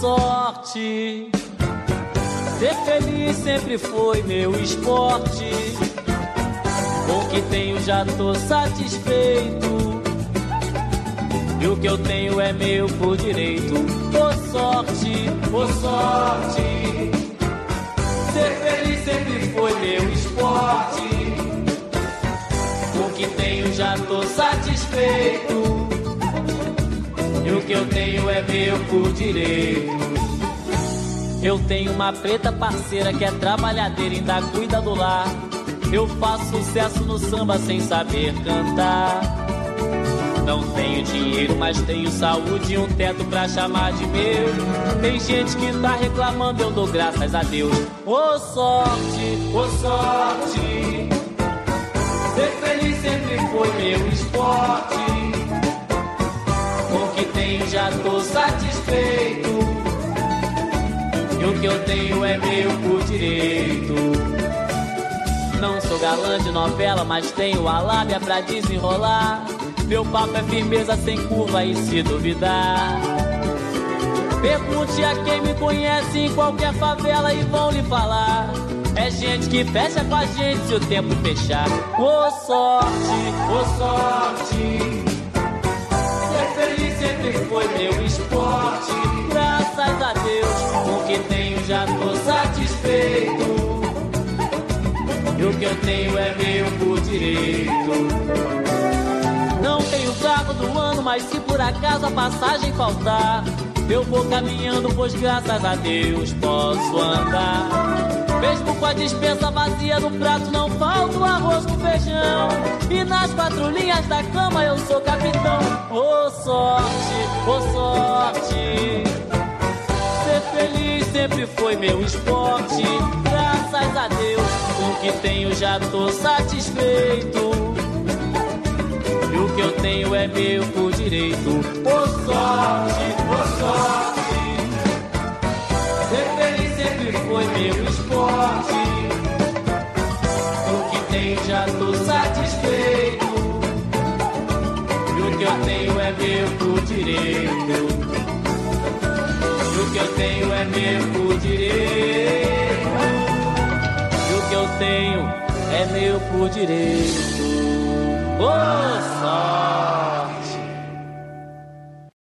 sorte. Ser feliz sempre foi meu esporte. Com o que tenho já tô satisfeito. E o que eu tenho é meu por direito. Por sorte, por sorte. Ser feliz sempre foi meu esporte. Com o que tenho já tô satisfeito. E o que eu tenho é meu por direito. Eu tenho uma preta parceira que é trabalhadeira e ainda cuida do lar. Eu faço sucesso no samba sem saber cantar. Não tenho dinheiro, mas tenho saúde e um teto pra chamar de meu. Tem gente que tá reclamando, eu dou graças a Deus. Ô sorte, ô sorte. Ser feliz sempre foi meu esporte. Com o que tenho já tô satisfeito. E o que eu tenho é meu por direito. Não sou galã de novela, mas tenho a lábia pra desenrolar. Meu papo é firmeza sem curva e se duvidar. Pergunte a quem me conhece em qualquer favela e vão lhe falar. É gente que fecha com a gente se o tempo fechar. Ô sorte, ô sorte. Ser feliz sempre foi meu esporte. Graças a Deus, com o que tenho já tô satisfeito. E o que eu tenho é meu por direito. Não tenho carro do ano, mas se por acaso a passagem faltar, eu vou caminhando, pois graças a Deus posso andar. Mesmo com a despensa vazia no prato, não falta o arroz com feijão. E nas 4 linhas da cama eu sou capitão. Ô sorte, ô sorte. Ser feliz sempre foi meu esporte. Graças a Deus, com o que tenho já tô satisfeito. E o que eu tenho é meu por direito. Ô sorte, ô sorte. Ser feliz sempre foi meu esporte. O que tenho já tô satisfeito. E o que eu tenho é meu por direito. E o que eu tenho é meu por direito. E o que eu tenho é meu por direito. Ô sorte.